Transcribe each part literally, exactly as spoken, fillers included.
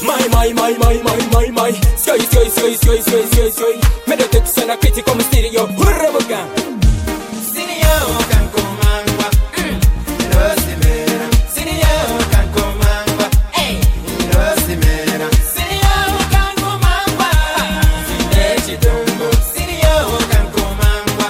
My, my, my, my, my, my, my. Sky, sky, sky, sky, sky, sky, sky. Meditech sana critical stereo. Hurra boga. Stereo kan komangwa. Rosimera. Stereo kan komangwa. Hey. Rosimera. Stereo kan komangwa. Sinechi tongo. Stereo kan komangwa.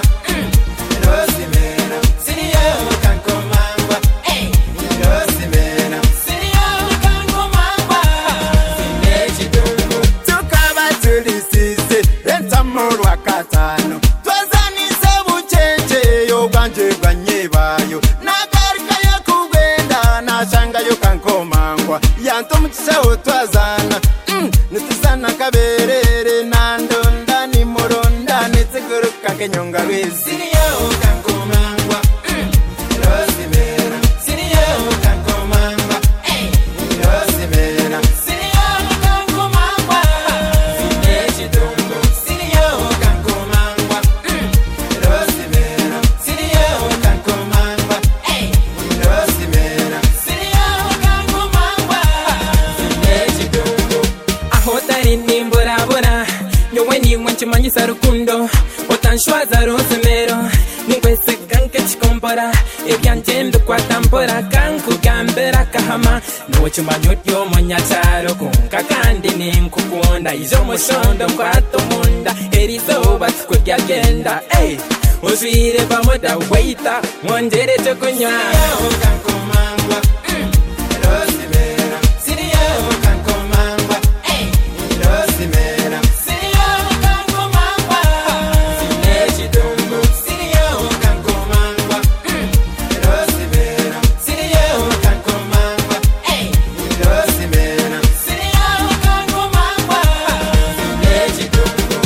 Rosimera. Stereo kan komangwa. Hey. Rosimera. Stereo kan komangwa. Sinechi tongo. Tukaba tulisise. Entamurwa katano. Twazanise buchenche yo bwanje bwanyebayo. Nagarika yo kugenda nashanga yo kankomangwa. Yanto mukishaho twazana. Mm, nituzana kaberere nandonda ni moronda nitiguruka kenyonga wezi. Siriyo kankomangwa. Mm, Rosimera. Siriyo kankomangwa. Hey, Rosimera. Siriyo kankomangwa. Sinechi tongo. Siriyo kankomangwa. Mm, Rosimera. Siriyo kankomangwa. Hey, Rosimera. Siriyo kankomangwa. Sinechi tongo. Ahotari nimborabora. Nyowe niwe nchimanyisa rukundo. Otanshwaza rosemero. Ningwese ganke chikombora. Ebyanje kwa tambora kankugambera kahama. Nuwe chimanyo ryo munyacharo kunka kandi ninkukunda. Ijo mushondo kwato munda. Erizoba tukuryagenda. Ey, uzwire bamoda waita. Mwongere cyo kunywa. Siriyo kankomangwa. Mm, Rosimera. Siriyo kankomangwa. Hey, Rosimera. Siriyo kankomangwa. Sinechi tongo. Siriyo kankomangwa. Mm, Rosimera. Siriyo kankomangwa. Hey, Rosimera. Siriyo kankomangwa. Sinechi tongo.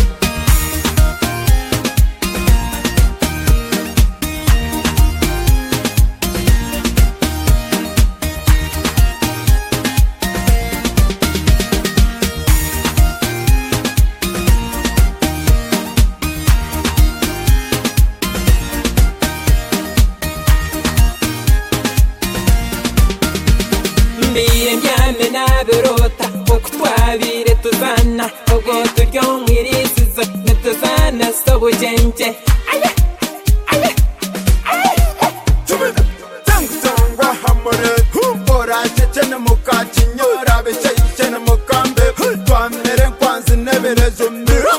Mbire mbyame naberota uko twabire tuzana ubwo turyo mwirisizo netuzana sobujenje. Aye aye Tangwa hamore ora chene mukachinyora beshe chene mukambe twamere kwanzi neberezo mira